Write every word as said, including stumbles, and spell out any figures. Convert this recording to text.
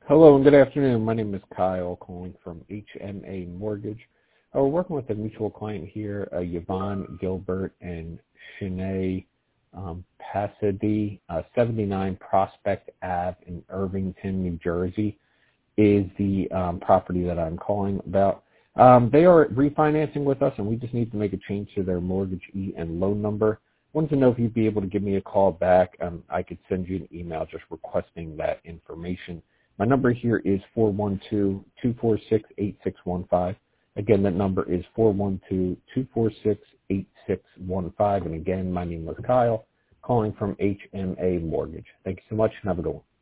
Hello and good afternoon. My name is Kyle, calling from H M A Mortgage. Uh, we're working with a mutual client here, uh, Yvonne Gilbert and Shanae um, Pasady, uh, seventy-nine Prospect Ave in Irvington, New Jersey, is the um, property that I'm calling about. Um, they are refinancing with us, and we just need to make a change to their mortgagee and loan number. Wanted to know if you'd be able to give me a call back. Um, I could send you an email just requesting that information. My number here is four one two, two four six, eight six one five. Again, that number is four one two, two four six, eight six one five. And again, my name is Kyle, calling from H M A Mortgage. Thank you so much and have a good one.